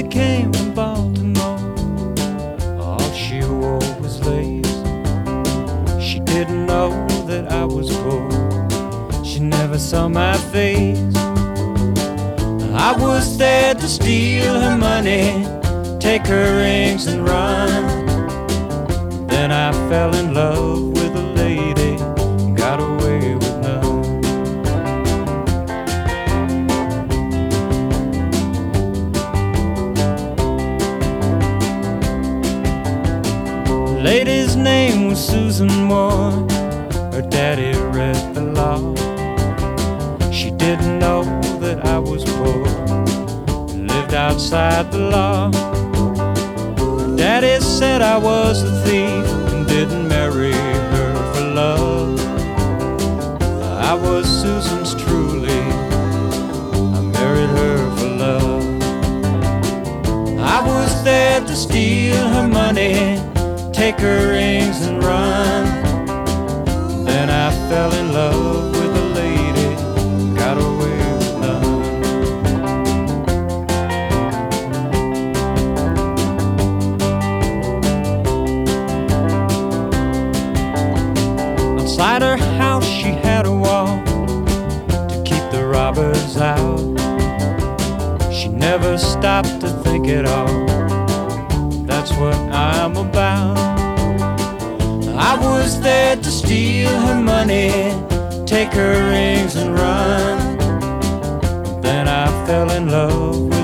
lady came from Baltimore. All she wore was lace. She didn't know that I was poor. She never saw my face. I was there to steal her money, take her rings and run. Then I fell in love with a lady, got away with none. The lady's name was Susan Moore. Her daddy read the law. She didn't know that I was poor, lived outside the law. Her daddy said I was a thief and didn't marry her for love. I was Susan's truly, I married her for love. I was there to steal her money, take her rings and run. Then I fell in love with a lady, got away with none. Outside her house she had a wall to keep the robbers out. She never stopped to think at all. That's what I'm about. I was there to steal her money, take her rings and run. Then I fell in love with